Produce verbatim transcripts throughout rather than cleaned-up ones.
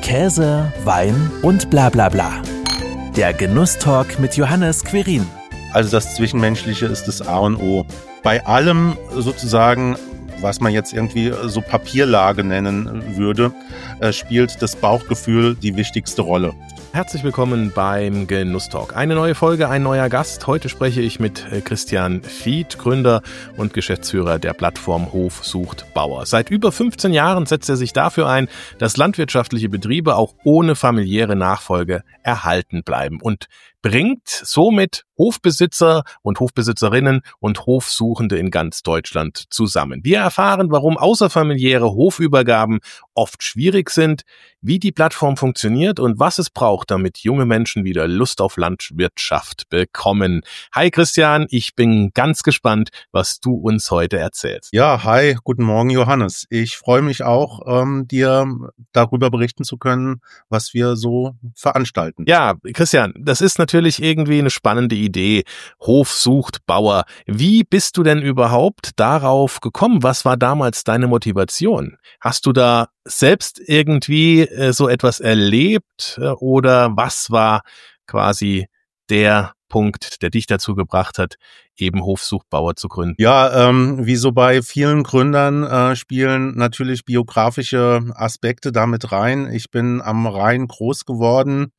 Käse, Wein und bla bla bla. Der Genusstalk mit Johannes Querin. Also das Zwischenmenschliche ist das A und O. Bei allem sozusagen, was man jetzt irgendwie so Papierlage nennen würde, äh, spielt das Bauchgefühl die wichtigste Rolle. Herzlich willkommen beim Genusstalk. Eine neue Folge, ein neuer Gast. Heute spreche ich mit Christian Fied, Gründer und Geschäftsführer der Plattform Hof sucht Bauer. Seit über fünfzehn Jahren setzt er sich dafür ein, dass landwirtschaftliche Betriebe auch ohne familiäre Nachfolge erhalten bleiben und bringt somit Hofbesitzer und Hofbesitzerinnen und Hofsuchende in ganz Deutschland zusammen. Wir erfahren, warum außerfamiliäre Hofübergaben oft schwierig sind, wie die Plattform funktioniert und was es braucht, damit junge Menschen wieder Lust auf Landwirtschaft bekommen. Hi Christian, ich bin ganz gespannt, was du uns heute erzählst. Ja, hi, guten Morgen Johannes. Ich freue mich auch, ähm, dir darüber berichten zu können, was wir so veranstalten. Ja, Christian, das ist natürlich irgendwie eine spannende Idee. Hof sucht Bauer. Wie bist du denn überhaupt darauf gekommen? Was war damals deine Motivation? Hast du da selbst irgendwie äh, so etwas erlebt äh, oder was war quasi der Punkt, der dich dazu gebracht hat, eben Hof sucht Bauer zu gründen? Ja, ähm, wie so bei vielen Gründern äh, spielen natürlich biografische Aspekte damit rein. Ich bin am Rhein groß geworden,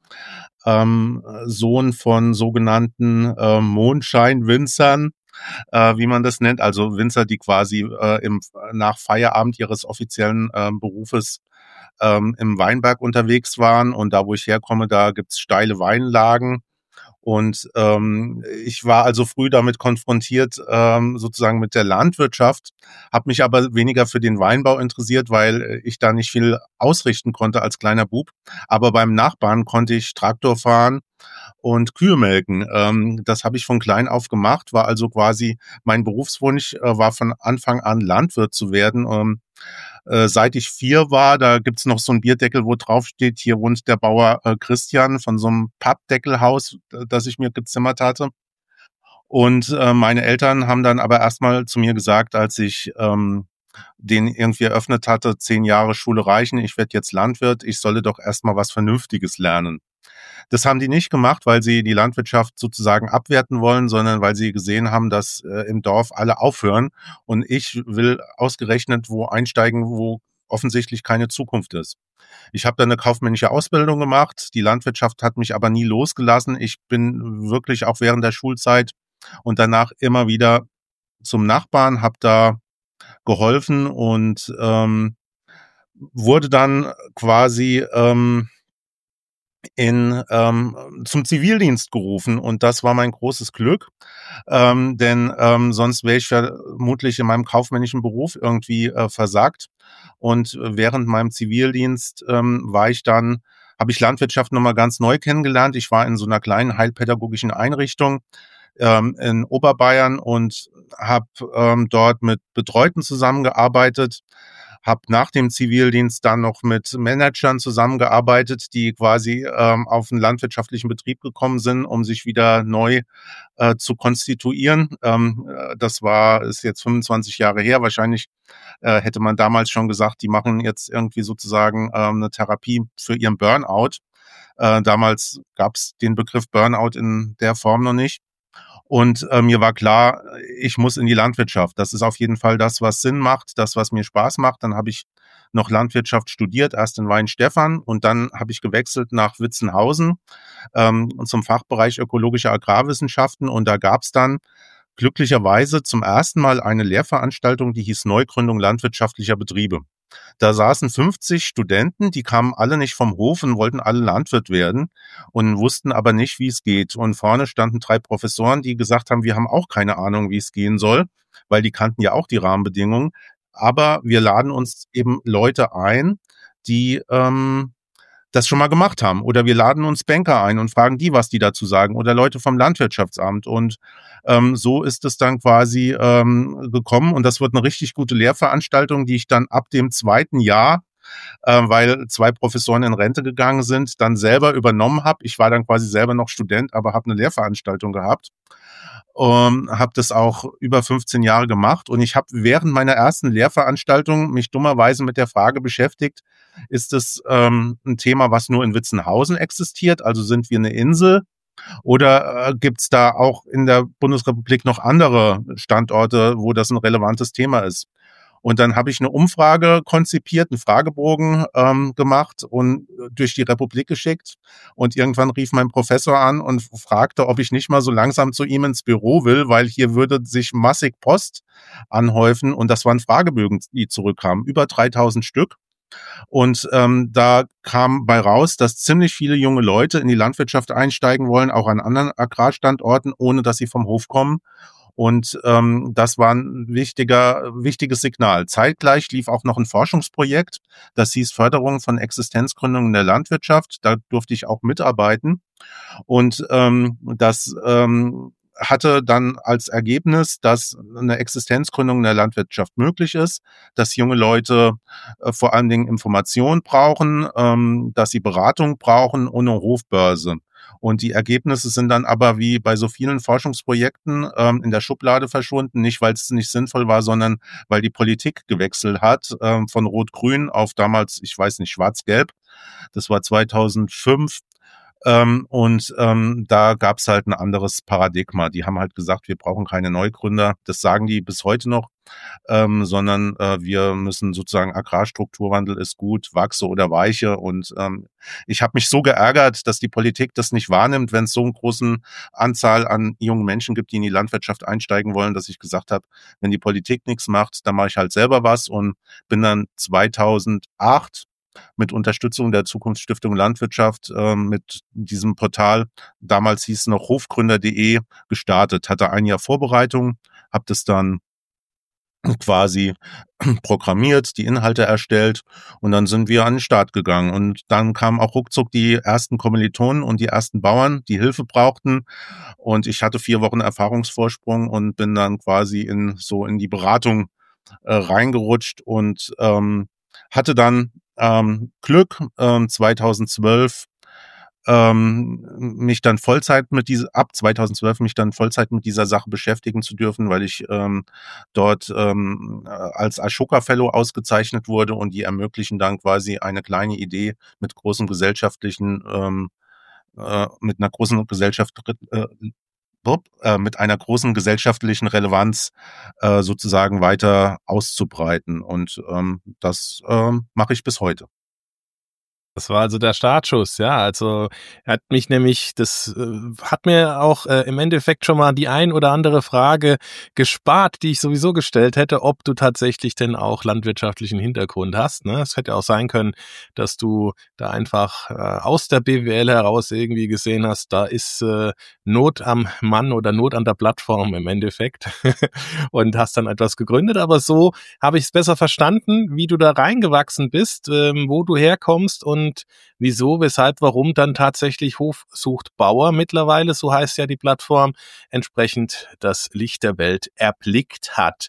ähm, Sohn von sogenannten äh, Mondscheinwinzern, äh, wie man das nennt, also Winzer, die quasi äh, im, nach Feierabend ihres offiziellen äh, Berufes ähm, im Weinberg unterwegs waren. Und da, wo ich herkomme, da gibt's steile Weinlagen. Und ähm, ich war also früh damit konfrontiert, ähm, sozusagen mit der Landwirtschaft, habe mich aber weniger für den Weinbau interessiert, weil ich da nicht viel ausrichten konnte als kleiner Bub. Aber beim Nachbarn konnte ich Traktor fahren und Kühe melken. Ähm, das habe ich von klein auf gemacht, war also quasi mein Berufswunsch, äh, war von Anfang an Landwirt zu werden. Ähm, Äh, seit ich vier war, da gibt's noch so einen Bierdeckel, wo drauf steht, hier wohnt der Bauer äh, Christian, von so einem Pappdeckelhaus, äh, das ich mir gezimmert hatte. Und äh, meine Eltern haben dann aber erstmal zu mir gesagt, als ich ähm, den irgendwie eröffnet hatte, zehn Jahre Schule reichen, ich werde jetzt Landwirt, ich solle doch erstmal was Vernünftiges lernen. Das haben die nicht gemacht, weil sie die Landwirtschaft sozusagen abwerten wollen, sondern weil sie gesehen haben, dass äh, im Dorf alle aufhören und ich will ausgerechnet wo einsteigen, wo offensichtlich keine Zukunft ist. Ich habe dann eine kaufmännische Ausbildung gemacht, die Landwirtschaft hat mich aber nie losgelassen. Ich bin wirklich auch während der Schulzeit und danach immer wieder zum Nachbarn, habe da geholfen und ähm, wurde dann quasi ähm, in ähm, zum Zivildienst gerufen und das war mein großes Glück, ähm, denn ähm, sonst wäre ich vermutlich in meinem kaufmännischen Beruf irgendwie äh, versagt. Und während meinem Zivildienst ähm, war ich dann, habe ich Landwirtschaft nochmal ganz neu kennengelernt. Ich war in so einer kleinen heilpädagogischen Einrichtung ähm, in Oberbayern und habe ähm, dort mit Betreuten zusammengearbeitet. Habe nach dem Zivildienst dann noch mit Managern zusammengearbeitet, die quasi ähm, auf einen landwirtschaftlichen Betrieb gekommen sind, um sich wieder neu äh, zu konstituieren. Ähm, das war, ist jetzt fünfundzwanzig Jahre her. Wahrscheinlich äh, hätte man damals schon gesagt, die machen jetzt irgendwie sozusagen ähm, eine Therapie für ihren Burnout. Äh, damals gab es den Begriff Burnout in der Form noch nicht. Und äh, mir war klar, ich muss in die Landwirtschaft. Das ist auf jeden Fall das, was Sinn macht, das, was mir Spaß macht. Dann habe ich noch Landwirtschaft studiert, erst in Weinstefan und dann habe ich gewechselt nach Witzenhausen ähm, zum Fachbereich ökologische Agrarwissenschaften. Und da gab es dann glücklicherweise zum ersten Mal eine Lehrveranstaltung, die hieß Neugründung landwirtschaftlicher Betriebe. Da saßen fünfzig Studenten, die kamen alle nicht vom Hof und wollten alle Landwirt werden und wussten aber nicht, wie es geht. Und vorne standen drei Professoren, die gesagt haben, wir haben auch keine Ahnung, wie es gehen soll, weil die kannten ja auch die Rahmenbedingungen. Aber wir laden uns eben Leute ein, die ähm, das schon mal gemacht haben. Oder wir laden uns Banker ein und fragen die, was die dazu sagen. Oder Leute vom Landwirtschaftsamt. Und ähm, so ist es dann quasi ähm, gekommen. Und das wird eine richtig gute Lehrveranstaltung, die ich dann ab dem zweiten Jahr, äh, weil zwei Professoren in Rente gegangen sind, dann selber übernommen habe. Ich war dann quasi selber noch Student, aber habe eine Lehrveranstaltung gehabt. Um, habe das auch über fünfzehn Jahre gemacht. Und ich habe während meiner ersten Lehrveranstaltung mich dummerweise mit der Frage beschäftigt, Ist es ähm, ein Thema, was nur in Witzenhausen existiert? Also sind wir eine Insel? Oder äh, gibt's da auch in der Bundesrepublik noch andere Standorte, wo das ein relevantes Thema ist? Und dann habe ich eine Umfrage konzipiert, einen Fragebogen ähm, gemacht und durch die Republik geschickt. Und irgendwann rief mein Professor an und fragte, ob ich nicht mal so langsam zu ihm ins Büro will, weil hier würde sich massig Post anhäufen. Und das waren Fragebögen, die zurückkamen, über dreitausend Stück. Und ähm, da kam bei raus, dass ziemlich viele junge Leute in die Landwirtschaft einsteigen wollen, auch an anderen Agrarstandorten, ohne dass sie vom Hof kommen. Und ähm, das war ein wichtiger, wichtiges Signal. Zeitgleich lief auch noch ein Forschungsprojekt, das hieß Förderung von Existenzgründungen in der Landwirtschaft. Da durfte ich auch mitarbeiten. Und ähm, das ähm, hatte dann als Ergebnis, dass eine Existenzgründung in der Landwirtschaft möglich ist, dass junge Leute äh, vor allen Dingen Information brauchen, ähm, dass sie Beratung brauchen und eine Hofbörse. Und die Ergebnisse sind dann aber wie bei so vielen Forschungsprojekten ähm, in der Schublade verschwunden, nicht weil es nicht sinnvoll war, sondern weil die Politik gewechselt hat, ähm, von Rot-Grün auf damals, ich weiß nicht, Schwarz-Gelb. Das war zweitausendfünf. Ähm, und ähm, da gab's halt ein anderes Paradigma. Die haben halt gesagt, wir brauchen keine Neugründer. Das sagen die bis heute noch, ähm, sondern äh, wir müssen sozusagen Agrarstrukturwandel ist gut, wachse oder weiche. Und ähm, ich habe mich so geärgert, dass die Politik das nicht wahrnimmt, wenn es so eine große Anzahl an jungen Menschen gibt, die in die Landwirtschaft einsteigen wollen, dass ich gesagt habe, wenn die Politik nichts macht, dann mache ich halt selber was und bin dann zweitausendacht mit Unterstützung der Zukunftsstiftung Landwirtschaft äh, mit diesem Portal, damals hieß es noch hofgründer punkt de, gestartet. Hatte ein Jahr Vorbereitung, habe das dann quasi programmiert, die Inhalte erstellt und dann sind wir an den Start gegangen. Und dann kamen auch ruckzuck die ersten Kommilitonen und die ersten Bauern, die Hilfe brauchten. Und ich hatte vier Wochen Erfahrungsvorsprung und bin dann quasi in so in die Beratung äh, reingerutscht und ähm, hatte dann ähm, Glück, ähm, zweitausendzwölf ähm, mich dann Vollzeit mit dieser, ab zweitausendzwölf mich dann Vollzeit mit dieser Sache beschäftigen zu dürfen, weil ich ähm, dort ähm, als Ashoka Fellow ausgezeichnet wurde und die ermöglichen dann quasi eine kleine Idee mit großem gesellschaftlichen, ähm, äh, mit einer großen Gesellschaft, äh, äh, mit einer großen gesellschaftlichen Relevanz äh, sozusagen weiter auszubreiten. Und ähm, das ähm, mache ich bis heute. Das war also der Startschuss, ja. Also er hat mich nämlich, das äh, hat mir auch äh, im Endeffekt schon mal die ein oder andere Frage gespart, die ich sowieso gestellt hätte, ob du tatsächlich denn auch landwirtschaftlichen Hintergrund hast. Ne? Es hätte auch sein können, dass du da einfach äh, aus der B W L heraus irgendwie gesehen hast, da ist äh, Not am Mann oder Not an der Plattform im Endeffekt und hast dann etwas gegründet. Aber so habe ich es besser verstanden, wie du da reingewachsen bist, ähm, wo du herkommst und Und wieso, weshalb, warum dann tatsächlich Hof sucht Bauer mittlerweile, so heißt ja die Plattform, entsprechend das Licht der Welt erblickt hat.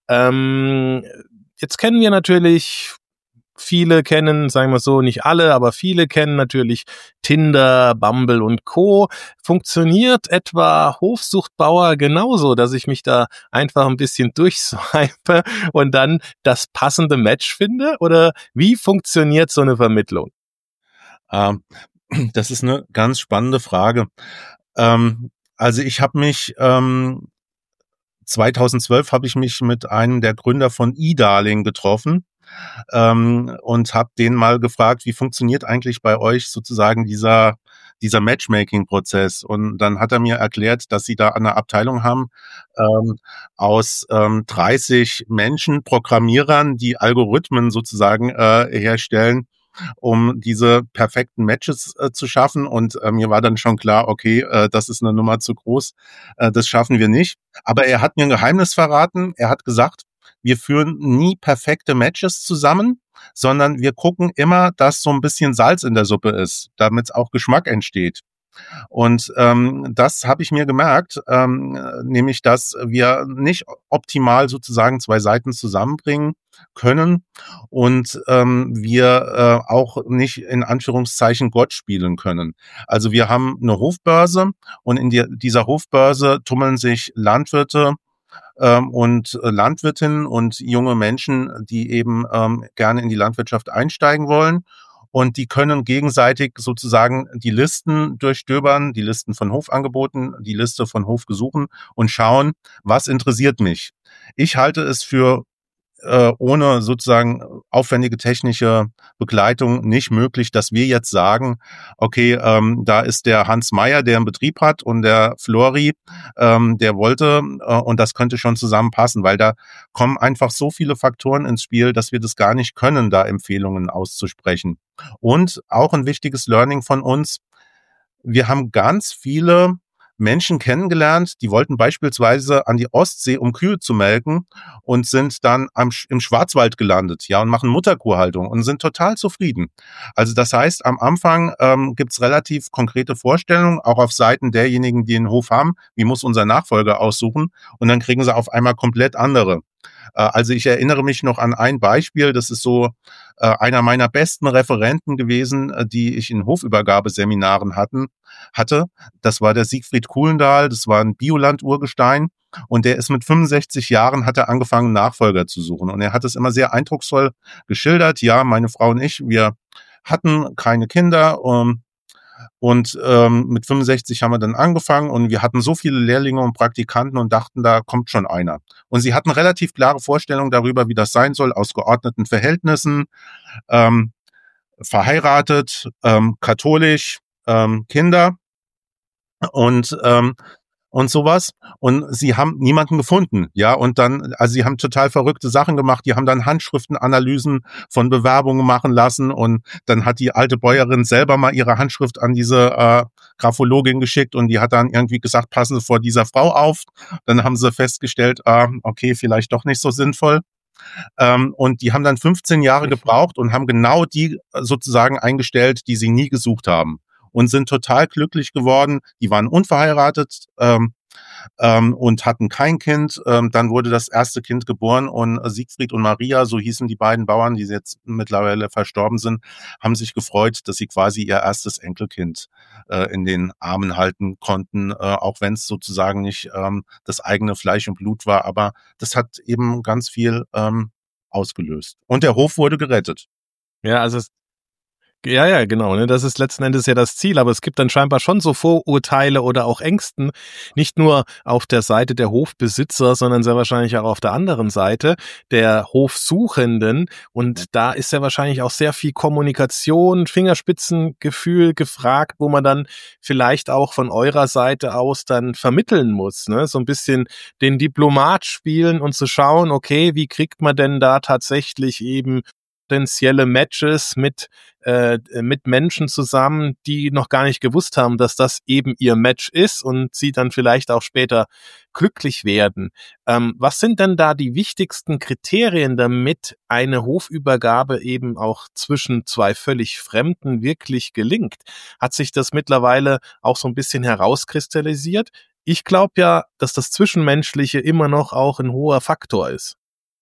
Ähm, jetzt kennen wir natürlich, viele kennen, sagen wir so, nicht alle, aber viele kennen natürlich Tinder, Bumble und Co. Funktioniert etwa Hofsuchtbauer genauso, dass ich mich da einfach ein bisschen durchswipe und dann das passende Match finde? Oder wie funktioniert so eine Vermittlung? Ähm, das ist eine ganz spannende Frage. Ähm, also ich habe mich ähm, zweitausendzwölf habe ich mich mit einem der Gründer von eDarling getroffen ähm, und habe den mal gefragt, wie funktioniert eigentlich bei euch sozusagen dieser dieser Matchmaking-Prozess? Und dann hat er mir erklärt, dass sie da eine Abteilung haben ähm, aus ähm, dreißig Menschen, Programmierern, die Algorithmen sozusagen äh, herstellen, um diese perfekten Matches äh, zu schaffen. Und äh, mir war dann schon klar, okay, äh, das ist eine Nummer zu groß, äh, das schaffen wir nicht. Aber er hat mir ein Geheimnis verraten. Er hat gesagt, wir führen nie perfekte Matches zusammen, sondern wir gucken immer, dass so ein bisschen Salz in der Suppe ist, damit auch Geschmack entsteht. Und ähm, das habe ich mir gemerkt, ähm, nämlich, dass wir nicht optimal sozusagen zwei Seiten zusammenbringen können und ähm, wir äh, auch nicht in Anführungszeichen Gott spielen können. Also wir haben eine Hofbörse und in die, dieser Hofbörse tummeln sich Landwirte, ähm, und äh, Landwirtinnen und junge Menschen, die eben ähm, gerne in die Landwirtschaft einsteigen wollen. Und die können gegenseitig sozusagen die Listen durchstöbern, die Listen von Hofangeboten, die Liste von Hofgesuchen und schauen, was interessiert mich. Ich halte es für äh, ohne sozusagen aufwendige technische Begleitung nicht möglich, dass wir jetzt sagen, okay, ähm, da ist der Hans Meyer, der einen Betrieb hat und der Flori, ähm, der wollte äh, und das könnte schon zusammenpassen, weil da kommen einfach so viele Faktoren ins Spiel, dass wir das gar nicht können, da Empfehlungen auszusprechen. Und auch ein wichtiges Learning von uns, wir haben ganz viele Menschen kennengelernt, die wollten beispielsweise an die Ostsee, um Kühe zu melken und sind dann am, im Schwarzwald gelandet, ja, und machen Mutterkuhhaltung und sind total zufrieden. Also das heißt, am Anfang ähm, gibt's relativ konkrete Vorstellungen, auch auf Seiten derjenigen, die einen Hof haben, wie muss unser Nachfolger aussuchen, und dann kriegen sie auf einmal komplett andere. Also ich erinnere mich noch an ein Beispiel, das ist so äh, einer meiner besten Referenten gewesen, äh, die ich in Hofübergabeseminaren hatten, hatte. Das war der Siegfried Kuhlendahl, das war ein Bioland-Urgestein und der ist mit fünfundsechzig Jahren, hat er angefangen, Nachfolger zu suchen. Und er hat es immer sehr eindrucksvoll geschildert. Ja, meine Frau und ich, wir hatten keine Kinder, um, und ähm, mit fünfundsechzig haben wir dann angefangen und wir hatten so viele Lehrlinge und Praktikanten und dachten, da kommt schon einer. Und sie hatten relativ klare Vorstellungen darüber, wie das sein soll, aus geordneten Verhältnissen, ähm, verheiratet, ähm, katholisch, ähm, Kinder und ähm, und sowas. Und sie haben niemanden gefunden, ja. Und dann, also sie haben total verrückte Sachen gemacht. Die haben dann Handschriftenanalysen von Bewerbungen machen lassen. Und dann hat die alte Bäuerin selber mal ihre Handschrift an diese äh, Graphologin geschickt. Und die hat dann irgendwie gesagt, passen Sie vor dieser Frau auf. Dann haben sie festgestellt, äh, okay, vielleicht doch nicht so sinnvoll. Ähm, und die haben dann fünfzehn Jahre gebraucht und haben genau die sozusagen eingestellt, die sie nie gesucht haben. Und sind total glücklich geworden. Die waren unverheiratet ähm, ähm, und hatten kein Kind. Ähm, dann wurde das erste Kind geboren und Siegfried und Maria, so hießen die beiden Bauern, die jetzt mittlerweile verstorben sind, haben sich gefreut, dass sie quasi ihr erstes Enkelkind äh, in den Armen halten konnten, äh, auch wenn es sozusagen nicht ähm, das eigene Fleisch und Blut war. Aber das hat eben ganz viel ähm, ausgelöst. Und der Hof wurde gerettet. Ja, also es Ja, ja, genau. Ne? Das ist letzten Endes ja das Ziel, aber es gibt dann scheinbar schon so Vorurteile oder auch Ängsten, nicht nur auf der Seite der Hofbesitzer, sondern sehr wahrscheinlich auch auf der anderen Seite der Hofsuchenden. Und da ist ja wahrscheinlich auch sehr viel Kommunikation, Fingerspitzengefühl gefragt, wo man dann vielleicht auch von eurer Seite aus dann vermitteln muss, ne? So ein bisschen den Diplomat spielen und zu schauen, okay, wie kriegt man denn da tatsächlich eben potenzielle Matches mit äh, mit Menschen zusammen, die noch gar nicht gewusst haben, dass das eben ihr Match ist und sie dann vielleicht auch später glücklich werden. Ähm, was sind denn da die wichtigsten Kriterien, damit eine Hofübergabe eben auch zwischen zwei völlig Fremden wirklich gelingt? Hat sich das mittlerweile auch so ein bisschen herauskristallisiert? Ich glaube ja, dass das Zwischenmenschliche immer noch auch ein hoher Faktor ist.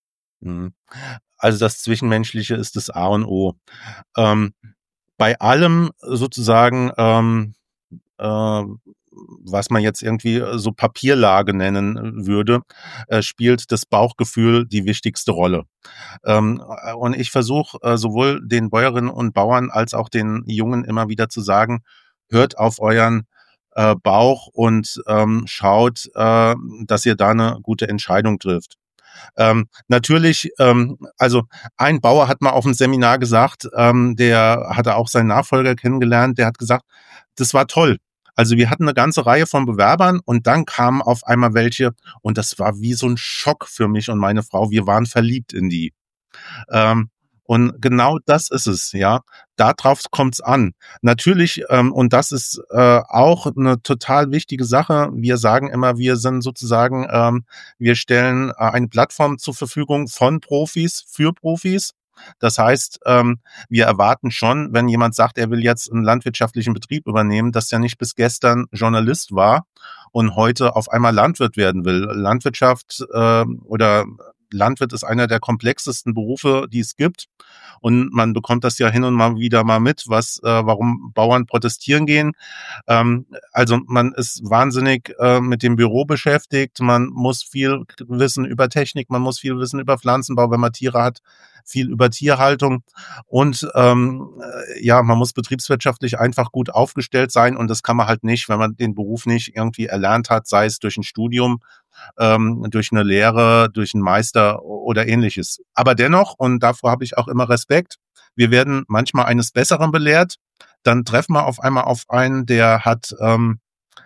Also das Zwischenmenschliche ist das A und O. Ähm, bei allem sozusagen, ähm, äh, was man jetzt irgendwie so Papierlage nennen würde, äh, spielt das Bauchgefühl die wichtigste Rolle. Ähm, und ich versuche äh, sowohl den Bäuerinnen und Bauern als auch den Jungen immer wieder zu sagen, hört auf euren äh, Bauch und ähm, schaut, äh, dass ihr da eine gute Entscheidung trifft. Ähm, natürlich, ähm, also ein Bauer hat mal auf dem Seminar gesagt, ähm, der hatte auch seinen Nachfolger kennengelernt, der hat gesagt, das war toll. Also wir hatten eine ganze Reihe von Bewerbern und dann kamen auf einmal welche und das war wie so ein Schock für mich und meine Frau. Wir waren verliebt in die. Ähm, und genau das ist es, ja. Darauf kommt's an. Natürlich, ähm, und das ist äh, auch eine total wichtige Sache. Wir sagen immer, wir sind sozusagen, ähm, wir stellen äh, eine Plattform zur Verfügung von Profis für Profis. Das heißt, ähm, wir erwarten schon, wenn jemand sagt, er will jetzt einen landwirtschaftlichen Betrieb übernehmen, dass er nicht bis gestern Journalist war und heute auf einmal Landwirt werden will. Landwirtschaft äh, oder Landwirt ist einer der komplexesten Berufe, die es gibt. Und man bekommt das ja hin und mal wieder mal mit, was, äh, warum Bauern protestieren gehen. Ähm, also man ist wahnsinnig äh, mit dem Büro beschäftigt. Man muss viel wissen über Technik, man muss viel wissen über Pflanzenbau, wenn man Tiere hat, viel über Tierhaltung. Und ähm, ja, man muss betriebswirtschaftlich einfach gut aufgestellt sein. Und das kann man halt nicht, wenn man den Beruf nicht irgendwie erlernt hat, sei es durch ein Studium, ähm, durch eine Lehre, durch einen Meister oder ähnliches. Aber dennoch, und davor habe ich auch immer Respekt, wir werden manchmal eines Besseren belehrt. Dann treffen wir auf einmal auf einen, der hat ähm,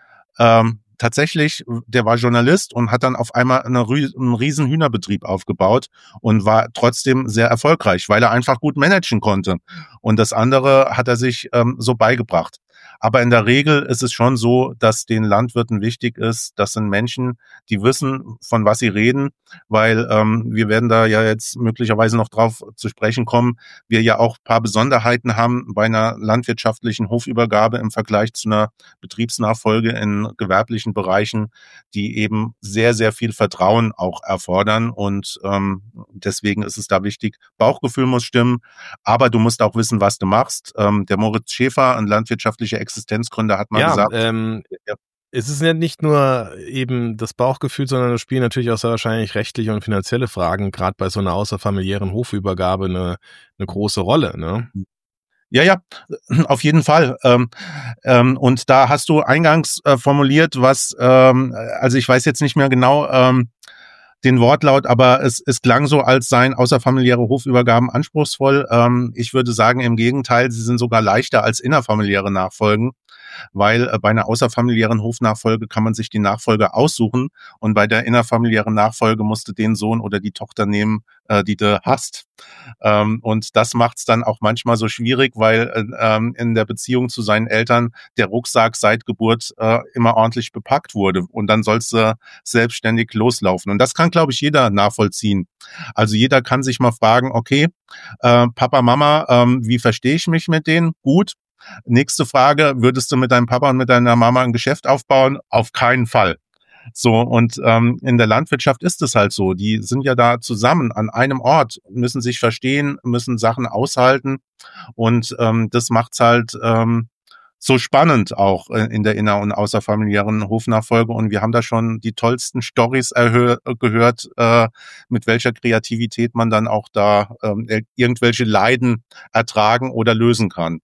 ähm, tatsächlich, der war Journalist und hat dann auf einmal eine, einen riesen Hühnerbetrieb aufgebaut und war trotzdem sehr erfolgreich, weil er einfach gut managen konnte. Und das andere hat er sich ähm, so beigebracht. Aber in der Regel ist es schon so, dass den Landwirten wichtig ist, das sind Menschen, die wissen, von was sie reden, weil ähm, wir werden da ja jetzt möglicherweise noch drauf zu sprechen kommen, wir ja auch ein paar Besonderheiten haben bei einer landwirtschaftlichen Hofübergabe im Vergleich zu einer Betriebsnachfolge in gewerblichen Bereichen, die eben sehr, sehr viel Vertrauen auch erfordern. Und ähm, deswegen ist es da wichtig, Bauchgefühl muss stimmen, aber du musst auch wissen, was du machst. Ähm, der Moritz Schäfer, ein landwirtschaftlicher Existenzgründer, hat mal ja, gesagt, ähm, ja, es ist ja nicht nur eben das Bauchgefühl, sondern es spielen natürlich auch sehr wahrscheinlich rechtliche und finanzielle Fragen, gerade bei so einer außerfamiliären Hofübergabe, eine, eine große Rolle, ne? Ja, ja, auf jeden Fall. Ähm, ähm, und da hast du eingangs äh, formuliert, was, ähm, also ich weiß jetzt nicht mehr genau ähm, den Wortlaut, aber es, es klang so, als seien außerfamiliäre Hofübergaben anspruchsvoll. Ähm, ich würde sagen, im Gegenteil, sie sind sogar leichter als innerfamiliäre Nachfolgen, weil äh, bei einer außerfamiliären Hofnachfolge kann man sich die Nachfolge aussuchen und bei der innerfamiliären Nachfolge musst du den Sohn oder die Tochter nehmen, äh, die du hast. Ähm, und das macht es dann auch manchmal so schwierig, weil äh, ähm, in der Beziehung zu seinen Eltern der Rucksack seit Geburt äh, immer ordentlich bepackt wurde und dann sollst du selbstständig loslaufen. Und das kann, glaube ich, jeder nachvollziehen. Also jeder kann sich mal fragen, okay, äh, Papa, Mama, ähm, wie verstehe ich mich mit denen? Gut. Nächste Frage, würdest du mit deinem Papa und mit deiner Mama ein Geschäft aufbauen? Auf keinen Fall. So, und ähm, in der Landwirtschaft ist es halt so. Die sind ja da zusammen an einem Ort, müssen sich verstehen, müssen Sachen aushalten. Und ähm, das macht's halt ähm, so spannend auch äh, in der inner- und außerfamiliären Hofnachfolge. Und wir haben da schon die tollsten Storys erhö- gehört, äh, mit welcher Kreativität man dann auch da ähm, irgendwelche Leiden ertragen oder lösen kann.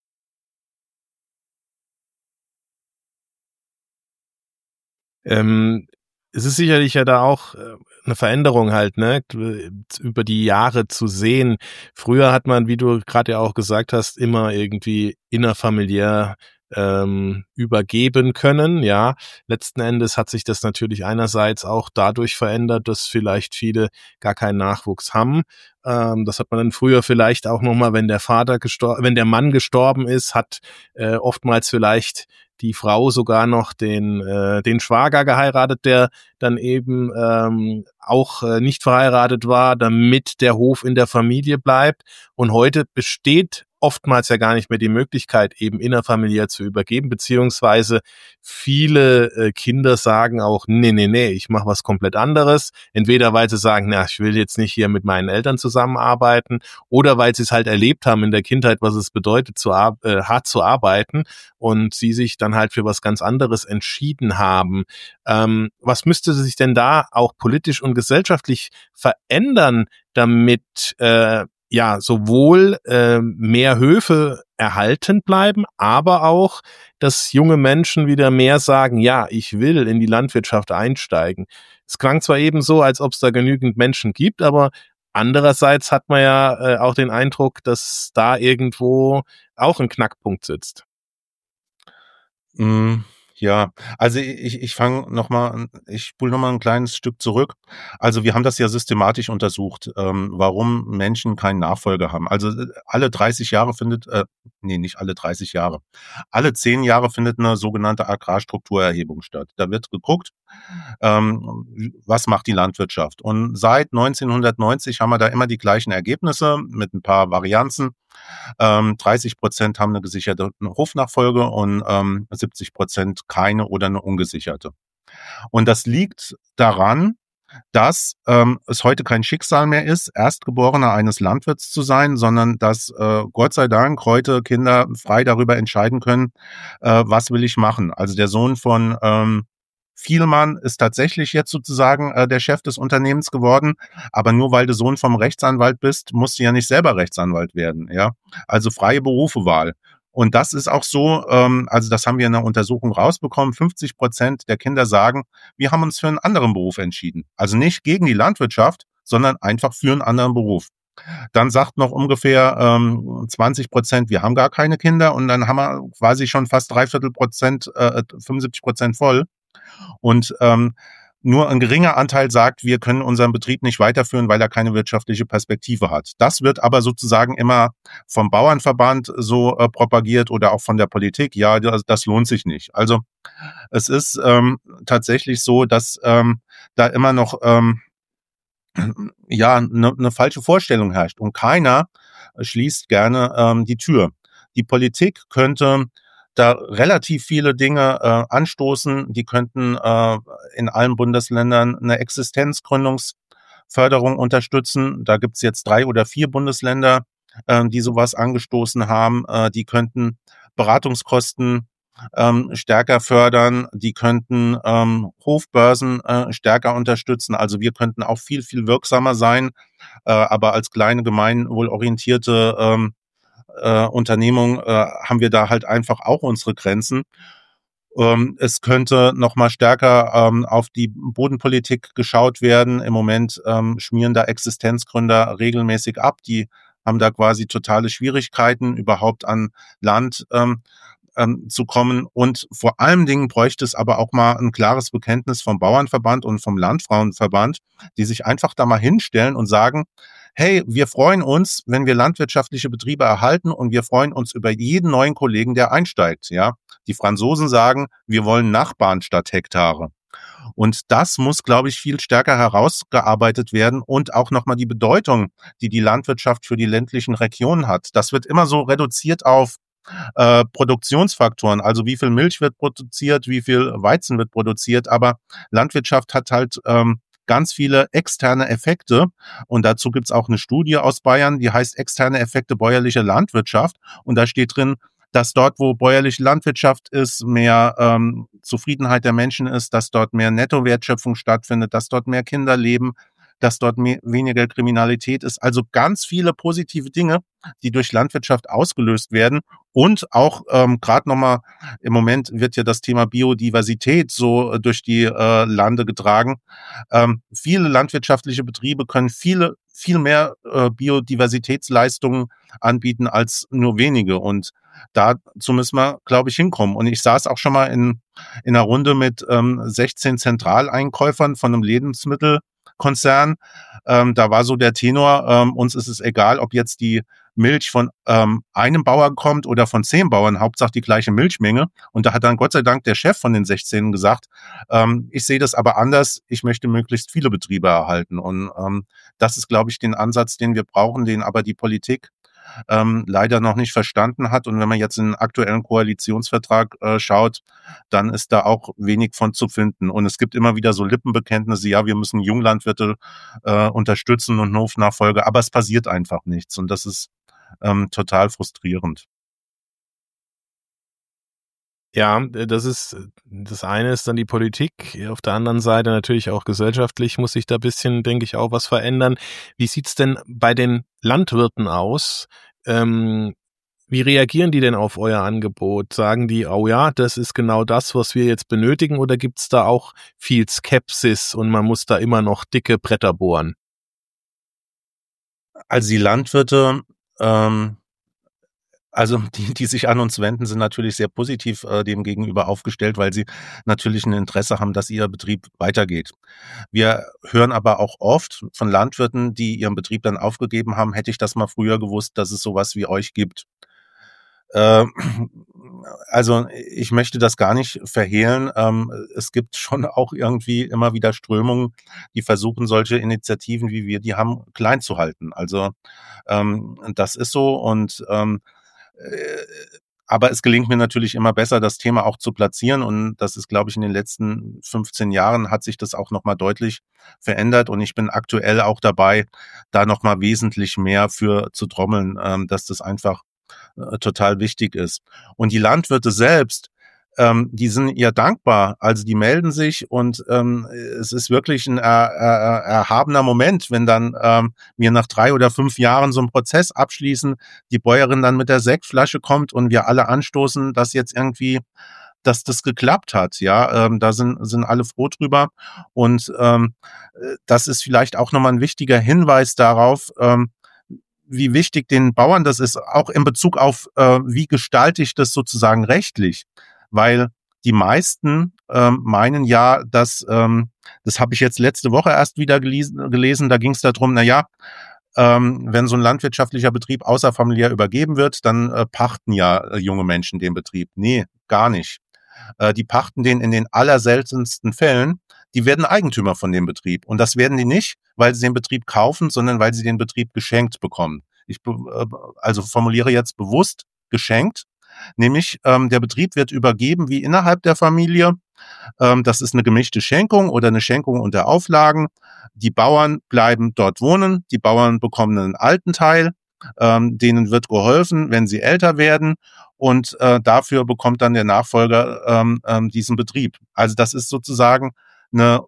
Ähm, es ist sicherlich ja da auch äh, eine Veränderung halt, ne, über die Jahre zu sehen. Früher hat man, wie du gerade ja auch gesagt hast, immer irgendwie innerfamiliär ähm, übergeben können, ja. Letzten Endes hat sich das natürlich einerseits auch dadurch verändert, dass vielleicht viele gar keinen Nachwuchs haben. Ähm, das hat man dann früher vielleicht auch nochmal, wenn der Vater gestorben, wenn der Mann gestorben ist, hat äh, oftmals vielleicht die Frau sogar noch den äh, den Schwager geheiratet, der dann eben ähm, auch äh, nicht verheiratet war, damit der Hof in der Familie bleibt. Und heute besteht oftmals ja gar nicht mehr die Möglichkeit, eben innerfamiliär zu übergeben, beziehungsweise viele äh, Kinder sagen auch, nee, nee, nee, ich mache was komplett anderes. Entweder weil sie sagen, na, ich will jetzt nicht hier mit meinen Eltern zusammenarbeiten, oder weil sie es halt erlebt haben in der Kindheit, was es bedeutet, zu ar- äh, hart zu arbeiten, und sie sich dann halt für was ganz anderes entschieden haben. Ähm, was müsste sich denn da auch politisch und gesellschaftlich verändern, damit äh, ja sowohl äh, mehr Höfe erhalten bleiben, aber auch, dass junge Menschen wieder mehr sagen, ja, ich will in die Landwirtschaft einsteigen. Es klang zwar eben so, als ob es da genügend Menschen gibt, aber andererseits hat man ja äh, auch den Eindruck, dass da irgendwo auch ein Knackpunkt sitzt. Mm, ja, also ich, ich fange nochmal, ich spule nochmal ein kleines Stück zurück. Also wir haben das ja systematisch untersucht, ähm, warum Menschen keinen Nachfolger haben. Also äh, alle dreißig Jahre findet, äh, nee, nicht alle dreißig Jahre, alle zehn Jahre findet eine sogenannte Agrarstrukturerhebung statt. Da wird geguckt, ähm, was macht die Landwirtschaft. Und seit neunzehnhundertneunzig haben wir da immer die gleichen Ergebnisse mit ein paar Varianzen. Ähm, dreißig Prozent haben eine gesicherte Hofnachfolge und ähm, siebzig Prozent keine oder eine ungesicherte. Und das liegt daran, dass ähm, es heute kein Schicksal mehr ist, Erstgeborener eines Landwirts zu sein, sondern dass äh, Gott sei Dank heute Kinder frei darüber entscheiden können, äh, was will ich machen. Also der Sohn von ähm, Vielmann ist tatsächlich jetzt sozusagen äh, der Chef des Unternehmens geworden, aber nur weil du Sohn vom Rechtsanwalt bist, musst du ja nicht selber Rechtsanwalt werden, ja. Also freie Berufewahl. Und das ist auch so, ähm, also das haben wir in einer Untersuchung rausbekommen, fünfzig Prozent der Kinder sagen, wir haben uns für einen anderen Beruf entschieden. Also nicht gegen die Landwirtschaft, sondern einfach für einen anderen Beruf. Dann sagt noch ungefähr ähm, zwanzig Prozent, wir haben gar keine Kinder, und dann haben wir quasi schon fast dreiviertel Prozent, äh, fünfundsiebzig Prozent voll. Und ähm, nur ein geringer Anteil sagt, wir können unseren Betrieb nicht weiterführen, weil er keine wirtschaftliche Perspektive hat. Das wird aber sozusagen immer vom Bauernverband so äh, propagiert oder auch von der Politik. Ja, das, das lohnt sich nicht. Also es ist ähm, tatsächlich so, dass ähm, da immer noch ähm, ja eine ne falsche Vorstellung herrscht, und keiner schließt gerne ähm, die Tür. Die Politik könnte da relativ viele Dinge äh, anstoßen. Die könnten äh, in allen Bundesländern eine Existenzgründungsförderung unterstützen. Da gibt's jetzt drei oder vier Bundesländer, äh, die sowas angestoßen haben. Äh, die könnten Beratungskosten ähm, stärker fördern. Die könnten ähm, Hofbörsen äh, stärker unterstützen. Also wir könnten auch viel, viel wirksamer sein. Äh, aber als kleine gemeinwohlorientierte ähm, äh, Unternehmung äh, haben wir da halt einfach auch unsere Grenzen. Ähm, es könnte noch mal stärker ähm, auf die Bodenpolitik geschaut werden. Im Moment ähm, schmieren da Existenzgründer regelmäßig ab. Die haben da quasi totale Schwierigkeiten, überhaupt an Land ähm, ähm, zu kommen. Und vor allen Dingen bräuchte es aber auch mal ein klares Bekenntnis vom Bauernverband und vom Landfrauenverband, die sich einfach da mal hinstellen und sagen, hey, wir freuen uns, wenn wir landwirtschaftliche Betriebe erhalten, und wir freuen uns über jeden neuen Kollegen, der einsteigt, ja. Die Franzosen sagen, wir wollen Nachbarn statt Hektare. Und das muss, glaube ich, viel stärker herausgearbeitet werden, und auch nochmal die Bedeutung, die die Landwirtschaft für die ländlichen Regionen hat. Das wird immer so reduziert auf äh, Produktionsfaktoren, also wie viel Milch wird produziert, wie viel Weizen wird produziert, aber Landwirtschaft hat halt ähm, ganz viele externe Effekte, und dazu gibt's auch eine Studie aus Bayern, die heißt Externe Effekte bäuerlicher Landwirtschaft, und da steht drin, dass dort, wo bäuerliche Landwirtschaft ist, mehr ähm, Zufriedenheit der Menschen ist, dass dort mehr Nettowertschöpfung stattfindet, dass dort mehr Kinder leben, dass dort mehr, weniger Kriminalität ist. Also ganz viele positive Dinge, die durch Landwirtschaft ausgelöst werden. Und auch ähm, gerade nochmal, im Moment wird ja das Thema Biodiversität so äh, durch die äh, Lande getragen. Ähm, viele landwirtschaftliche Betriebe können viele, viel mehr äh, Biodiversitätsleistungen anbieten als nur wenige. Und dazu müssen wir, glaube ich, hinkommen. Und ich saß auch schon mal in, in einer Runde mit ähm, sechzehn Zentraleinkäufern von einem Lebensmittelkonzern. Ähm, da war so der Tenor, ähm, uns ist es egal, ob jetzt die Milch von ähm, einem Bauern kommt oder von zehn Bauern, Hauptsache die gleiche Milchmenge. Und da hat dann Gott sei Dank der Chef von den sechzehn gesagt, ähm, ich sehe das aber anders, ich möchte möglichst viele Betriebe erhalten. Und ähm, das ist, glaube ich, den Ansatz, den wir brauchen, den aber die Politik ähm, leider noch nicht verstanden hat. Und wenn man jetzt in den aktuellen Koalitionsvertrag äh, schaut, dann ist da auch wenig von zu finden. Und es gibt immer wieder so Lippenbekenntnisse, ja, wir müssen Junglandwirte äh, unterstützen und Hofnachfolge, aber es passiert einfach nichts. Und das ist ähm, total frustrierend. Ja, das ist, das eine ist dann die Politik. Auf der anderen Seite natürlich auch gesellschaftlich muss sich da ein bisschen, denke ich, auch was verändern. Wie sieht's denn bei den Landwirten aus? Ähm, wie reagieren die denn auf euer Angebot? Sagen die, oh ja, das ist genau das, was wir jetzt benötigen, oder gibt's da auch viel Skepsis und man muss da immer noch dicke Bretter bohren? Also die Landwirte, ähm, also die, die sich an uns wenden, sind natürlich sehr positiv äh, dem gegenüber aufgestellt, weil sie natürlich ein Interesse haben, dass ihr Betrieb weitergeht. Wir hören aber auch oft von Landwirten, die ihren Betrieb dann aufgegeben haben, hätte ich das mal früher gewusst, dass es sowas wie euch gibt. Äh, also ich möchte das gar nicht verhehlen. Ähm, es gibt schon auch irgendwie immer wieder Strömungen, die versuchen, solche Initiativen wie wir die haben, klein zu halten. Also ähm, das ist so, und ähm, aber es gelingt mir natürlich immer besser, das Thema auch zu platzieren. Und das ist, glaube ich, in den letzten fünfzehn Jahren hat sich das auch nochmal deutlich verändert. Und ich bin aktuell auch dabei, da nochmal wesentlich mehr für zu trommeln, ähm, dass das einfach äh, total wichtig ist. Und die Landwirte selbst, ähm, die sind ja dankbar. Also die melden sich und ähm, es ist wirklich ein er, er, erhabener Moment, wenn dann ähm, wir nach drei oder fünf Jahren so einen Prozess abschließen, die Bäuerin dann mit der Sektflasche kommt und wir alle anstoßen, dass jetzt irgendwie, dass das geklappt hat. Ja, ähm, da sind sind alle froh drüber. Und ähm, das ist vielleicht auch nochmal ein wichtiger Hinweis darauf, ähm, wie wichtig den Bauern das ist, auch in Bezug auf, äh, wie gestalte ich das sozusagen rechtlich. Weil die meisten ähm, meinen ja, dass, ähm, das habe ich jetzt letzte Woche erst wieder gelesen, gelesen da ging es darum, na ja, ähm, wenn so ein landwirtschaftlicher Betrieb außerfamiliär übergeben wird, dann äh, pachten ja äh, junge Menschen den Betrieb. Nee, gar nicht. Äh, die pachten den in den allerseltensten Fällen. Die werden Eigentümer von dem Betrieb. Und das werden die nicht, weil sie den Betrieb kaufen, sondern weil sie den Betrieb geschenkt bekommen. Ich äh, also formuliere jetzt bewusst geschenkt. Nämlich ähm, der Betrieb wird übergeben wie innerhalb der Familie. Ähm, das ist eine gemischte Schenkung oder eine Schenkung unter Auflagen. Die Bauern bleiben dort wohnen. Die Bauern bekommen einen alten Teil. Ähm, denen wird geholfen, wenn sie älter werden. Und äh, dafür bekommt dann der Nachfolger ähm, ähm, diesen Betrieb. Also das ist sozusagen eine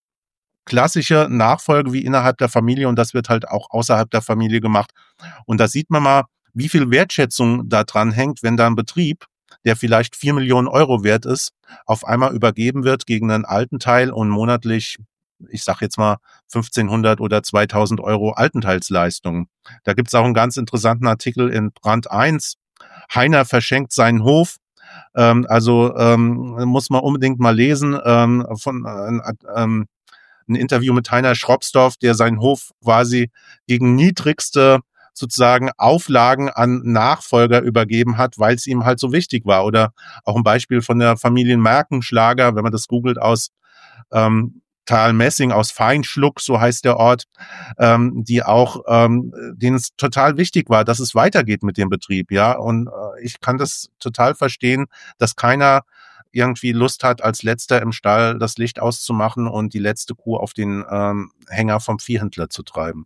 klassische Nachfolge wie innerhalb der Familie. Und das wird halt auch außerhalb der Familie gemacht. Und da sieht man mal, wie viel Wertschätzung da dran hängt, wenn da ein Betrieb, der vielleicht vier Millionen Euro wert ist, auf einmal übergeben wird gegen einen alten Teil und monatlich, ich sag jetzt mal fünfzehnhundert oder zweitausend Euro Altenteilsleistungen. Da gibt's auch einen ganz interessanten Artikel in Brand eins. Heiner verschenkt seinen Hof. Ähm, also ähm, muss man unbedingt mal lesen ähm, von äh, ähm, ein Interview mit Heiner Schropsdorf, der seinen Hof quasi gegen niedrigste sozusagen Auflagen an Nachfolger übergeben hat, weil es ihm halt so wichtig war. Oder auch ein Beispiel von der Familie Merkenschlager, wenn man das googelt, aus ähm, Talmessing, aus Feinschluck, so heißt der Ort, ähm, die auch, ähm, denen es total wichtig war, dass es weitergeht mit dem Betrieb. Ja, und äh, ich kann das total verstehen, dass keiner irgendwie Lust hat, als Letzter im Stall das Licht auszumachen und die letzte Kuh auf den ähm, Hänger vom Viehhändler zu treiben.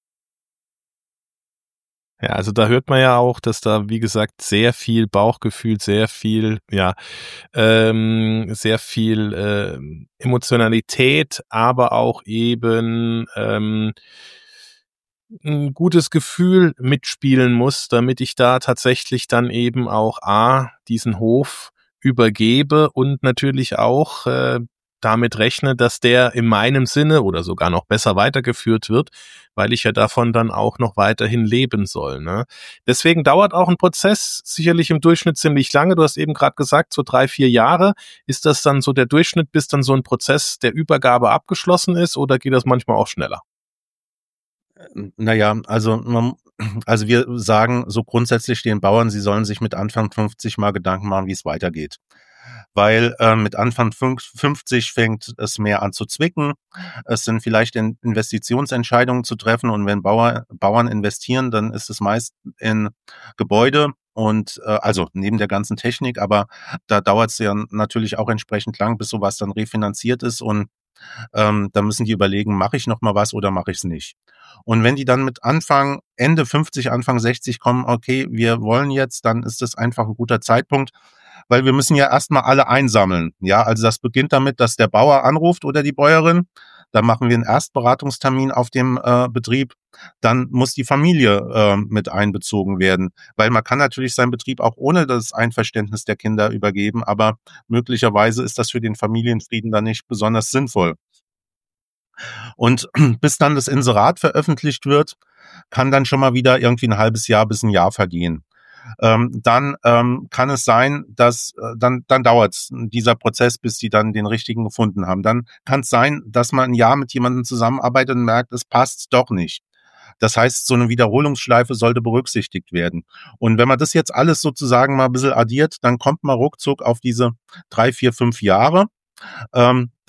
Ja, also da hört man ja auch, dass da, wie gesagt, sehr viel Bauchgefühl, sehr viel, ja, ähm, sehr viel äh, Emotionalität, aber auch eben ähm, ein gutes Gefühl mitspielen muss, damit ich da tatsächlich dann eben auch A, diesen Hof übergebe und natürlich auch äh, damit rechne, dass der in meinem Sinne oder sogar noch besser weitergeführt wird, weil ich ja davon dann auch noch weiterhin leben soll. Ne? Deswegen dauert auch ein Prozess sicherlich im Durchschnitt ziemlich lange. Du hast eben gerade gesagt, so drei, vier Jahre. Ist das dann so der Durchschnitt, bis dann so ein Prozess der Übergabe abgeschlossen ist, oder geht das manchmal auch schneller? Naja, also man, also wir sagen so grundsätzlich den Bauern, sie sollen sich mit Anfang fünfzig mal Gedanken machen, wie es weitergeht. Weil äh, mit Anfang fünfzig fängt es mehr an zu zwicken. Es sind vielleicht in Investitionsentscheidungen zu treffen, und wenn Bauer, Bauern investieren, dann ist es meist in Gebäude und äh, also neben der ganzen Technik, aber da dauert es ja natürlich auch entsprechend lang, bis sowas dann refinanziert ist, und ähm, da müssen die überlegen, mache ich noch mal was oder mache ich es nicht. Und wenn die dann mit Anfang, Ende fünfzig, Anfang sechzig kommen, okay, wir wollen jetzt, dann ist das einfach ein guter Zeitpunkt, weil wir müssen ja erstmal alle einsammeln. Ja, also das beginnt damit, dass der Bauer anruft oder die Bäuerin. Dann machen wir einen Erstberatungstermin auf dem äh, Betrieb. Dann muss die Familie äh, mit einbezogen werden, weil man kann natürlich seinen Betrieb auch ohne das Einverständnis der Kinder übergeben, aber möglicherweise ist das für den Familienfrieden dann nicht besonders sinnvoll. Und bis dann das Inserat veröffentlicht wird, kann dann schon mal wieder irgendwie ein halbes Jahr bis ein Jahr vergehen. Ähm, dann ähm, kann es sein, dass äh, dann dann dauert dieser Prozess, bis die dann den richtigen gefunden haben. Dann kann es sein, dass man ein Jahr mit jemandem zusammenarbeitet und merkt, es passt doch nicht. Das heißt, so eine Wiederholungsschleife sollte berücksichtigt werden. Und wenn man das jetzt alles sozusagen mal ein bisschen addiert, dann kommt man ruckzuck auf diese drei, vier, fünf Jahre. Ähm,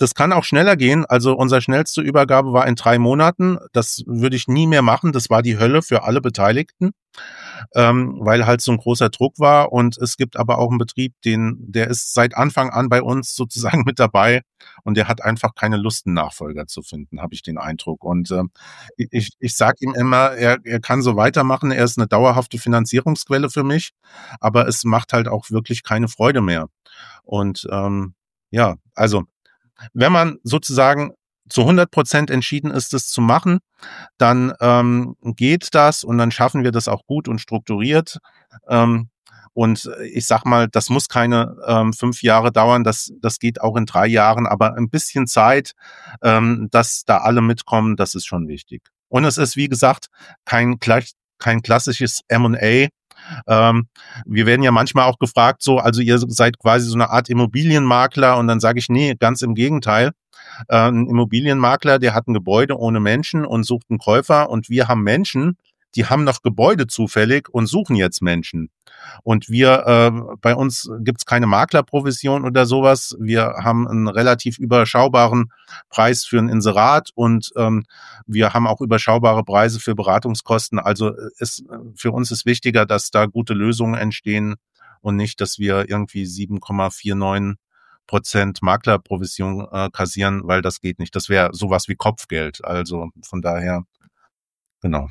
das kann auch schneller gehen. Also unsere schnellste Übergabe war in drei Monaten. Das würde ich nie mehr machen. Das war die Hölle für alle Beteiligten, ähm, weil halt so ein großer Druck war. Und es gibt aber auch einen Betrieb, den, der ist seit Anfang an bei uns sozusagen mit dabei und der hat einfach keine Lust, einen Nachfolger zu finden, habe ich den Eindruck. Und ähm, ich, ich sage ihm immer, er, er kann so weitermachen. Er ist eine dauerhafte Finanzierungsquelle für mich, aber es macht halt auch wirklich keine Freude mehr. Und ähm, ja, also wenn man sozusagen zu hundert Prozent entschieden ist, das zu machen, dann ähm, geht das und dann schaffen wir das auch gut und strukturiert. Ähm, und ich sag mal, das muss keine ähm, fünf Jahre dauern, das, das geht auch in drei Jahren, aber ein bisschen Zeit, ähm, dass da alle mitkommen, das ist schon wichtig. Und es ist, wie gesagt, kein, kein klassisches M und A. Ähm, wir werden ja manchmal auch gefragt, so, also ihr seid quasi so eine Art Immobilienmakler und dann sage ich, nee, ganz im Gegenteil. Äh, ein Immobilienmakler, der hat ein Gebäude ohne Menschen und sucht einen Käufer und wir haben Menschen, die haben noch Gebäude zufällig und suchen jetzt Menschen. Und wir, äh, bei uns gibt's keine Maklerprovision oder sowas. Wir haben einen relativ überschaubaren Preis für ein Inserat und ähm, wir haben auch überschaubare Preise für Beratungskosten. Also ist, für uns ist wichtiger, dass da gute Lösungen entstehen und nicht, dass wir irgendwie sieben Komma neunundvierzig Prozent Maklerprovision äh, kassieren, weil das geht nicht. Das wäre sowas wie Kopfgeld. Also von daher, genau.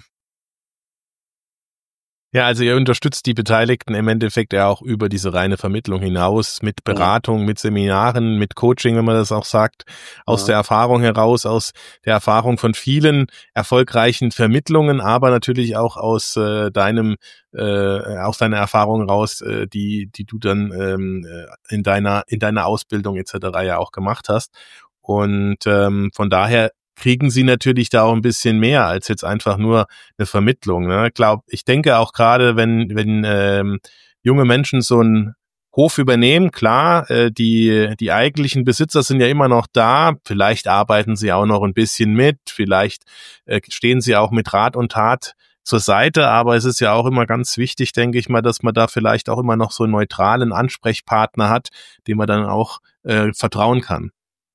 Ja, also ihr unterstützt die Beteiligten im Endeffekt ja auch über diese reine Vermittlung hinaus mit Beratung, mit Seminaren, mit Coaching, wenn man das auch sagt, aus ja. der Erfahrung heraus, aus der Erfahrung von vielen erfolgreichen Vermittlungen, aber natürlich auch aus äh, deinem, äh, aus deiner Erfahrung raus, äh, die die du dann ähm, in deiner in deiner Ausbildung et cetera ja auch gemacht hast. Und ähm, von daher kriegen sie natürlich da auch ein bisschen mehr als jetzt einfach nur eine Vermittlung. Ne? Ich glaube, ich denke auch gerade, wenn wenn ähm, junge Menschen so einen Hof übernehmen, klar, äh, die die eigentlichen Besitzer sind ja immer noch da. Vielleicht arbeiten sie auch noch ein bisschen mit, vielleicht äh, stehen sie auch mit Rat und Tat zur Seite, aber es ist ja auch immer ganz wichtig, denke ich mal, dass man da vielleicht auch immer noch so einen neutralen Ansprechpartner hat, dem man dann auch äh, vertrauen kann.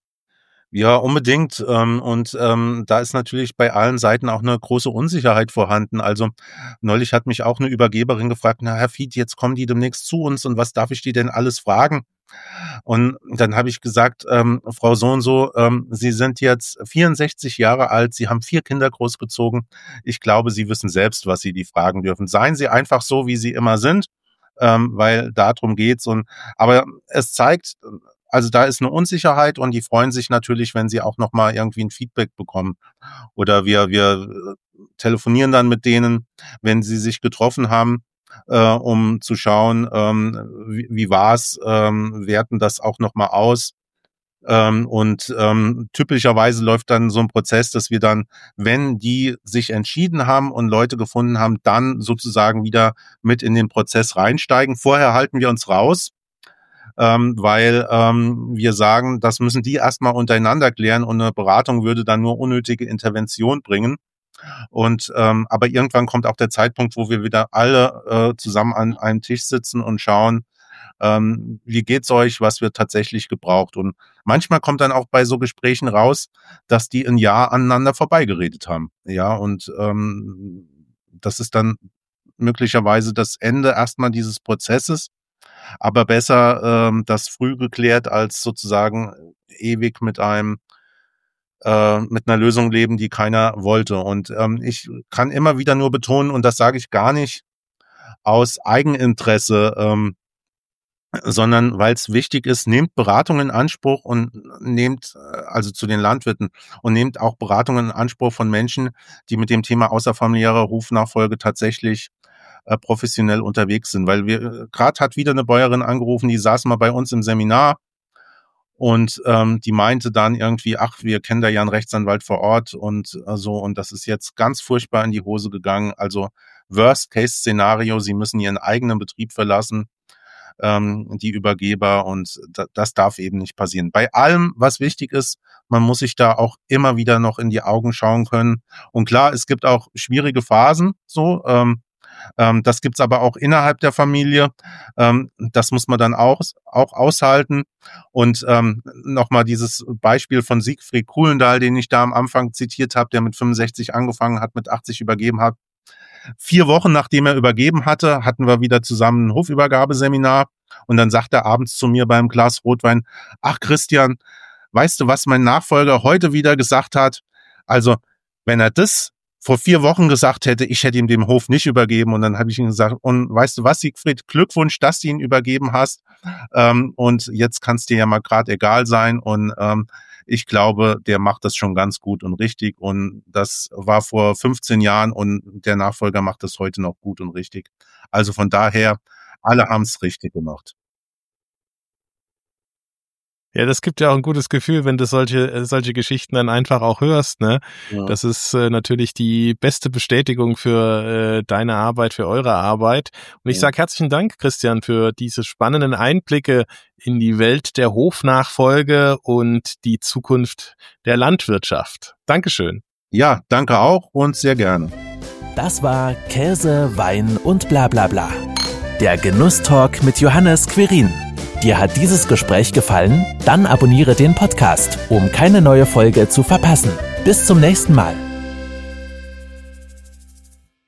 Ja, unbedingt. Ähm, und ähm, da ist natürlich bei allen Seiten auch eine große Unsicherheit vorhanden. Also neulich hat mich auch eine Übergeberin gefragt, na Herr Fied, jetzt kommen die demnächst zu uns und was darf ich die denn alles fragen? Und dann habe ich gesagt, ähm, Frau so und so, ähm, Sie sind jetzt vierundsechzig Jahre alt, Sie haben vier Kinder großgezogen. Ich glaube, Sie wissen selbst, was Sie die fragen dürfen. Seien Sie einfach so, wie Sie immer sind, ähm, weil darum geht's. Und aber es zeigt, also da ist eine Unsicherheit und die freuen sich natürlich, wenn sie auch nochmal irgendwie ein Feedback bekommen. Oder wir wir telefonieren dann mit denen, wenn sie sich getroffen haben, äh, um zu schauen, ähm, wie, wie war's, ähm, werten das auch nochmal aus. Ähm, und ähm, typischerweise läuft dann so ein Prozess, dass wir dann, wenn die sich entschieden haben und Leute gefunden haben, dann sozusagen wieder mit in den Prozess reinsteigen. Vorher halten wir uns raus, ähm, weil ähm, wir sagen, das müssen die erstmal untereinander klären und eine Beratung würde dann nur unnötige Intervention bringen. Und ähm, aber irgendwann kommt auch der Zeitpunkt, wo wir wieder alle äh, zusammen an einem Tisch sitzen und schauen, ähm, wie geht's euch, was wird tatsächlich gebraucht. Und manchmal kommt dann auch bei so Gesprächen raus, dass die ein Jahr aneinander vorbeigeredet haben. Ja, und ähm, das ist dann möglicherweise das Ende erstmal dieses Prozesses. Aber besser ähm, das früh geklärt, als sozusagen ewig mit einem äh, mit einer Lösung leben, die keiner wollte. Und ähm, ich kann immer wieder nur betonen, und das sage ich gar nicht aus Eigeninteresse, ähm, sondern weil es wichtig ist, nehmt Beratung in Anspruch und nehmt, also zu den Landwirten, und nehmt auch Beratung in Anspruch von Menschen, die mit dem Thema außerfamiliäre Rufnachfolge tatsächlich äh, professionell unterwegs sind. Weil wir, gerade hat wieder eine Bäuerin angerufen, die saß mal bei uns im Seminar und ähm, die meinte dann irgendwie, ach, wir kennen da ja einen Rechtsanwalt vor Ort und äh, so, und das ist jetzt ganz furchtbar in die Hose gegangen. Also Worst-Case-Szenario, sie müssen ihren eigenen Betrieb verlassen, ähm, die Übergeber, und da, das darf eben nicht passieren. Bei allem, was wichtig ist, man muss sich da auch immer wieder noch in die Augen schauen können. Und klar, es gibt auch schwierige Phasen, so, ähm, Ähm, das gibt's aber auch innerhalb der Familie. Ähm, das muss man dann auch, auch aushalten. Und ähm, nochmal dieses Beispiel von Siegfried Kuhlendahl, den ich da am Anfang zitiert habe, der mit fünfundsechzig angefangen hat, mit achtzig übergeben hat. Vier Wochen nachdem er übergeben hatte, hatten wir wieder zusammen ein Hofübergabeseminar. Und dann sagt er abends zu mir beim Glas Rotwein, ach Christian, weißt du, was mein Nachfolger heute wieder gesagt hat? Also, wenn er das vor vier Wochen gesagt hätte, ich hätte ihm den Hof nicht übergeben. Und dann habe ich ihm gesagt, und weißt du was, Siegfried, Glückwunsch, dass du ihn übergeben hast. Ähm, und jetzt kann es dir ja mal gerade egal sein. Und ähm, ich glaube, der macht das schon ganz gut und richtig. Und das war vor fünfzehn Jahren und der Nachfolger macht das heute noch gut und richtig. Also von daher, alle haben es richtig gemacht. Ja, das gibt ja auch ein gutes Gefühl, wenn du solche solche Geschichten dann einfach auch hörst, ne? Ja. Das ist äh, natürlich die beste Bestätigung für äh, deine Arbeit, für eure Arbeit. Und ich Ja. sage herzlichen Dank, Christian, für diese spannenden Einblicke in die Welt der Hofnachfolge und die Zukunft der Landwirtschaft. Dankeschön. Ja, danke auch und sehr gerne. Das war Käse, Wein und bla bla bla. Der Genusstalk mit Johannes Quirin. Dir hat dieses Gespräch gefallen? Dann abonniere den Podcast, um keine neue Folge zu verpassen. Bis zum nächsten Mal.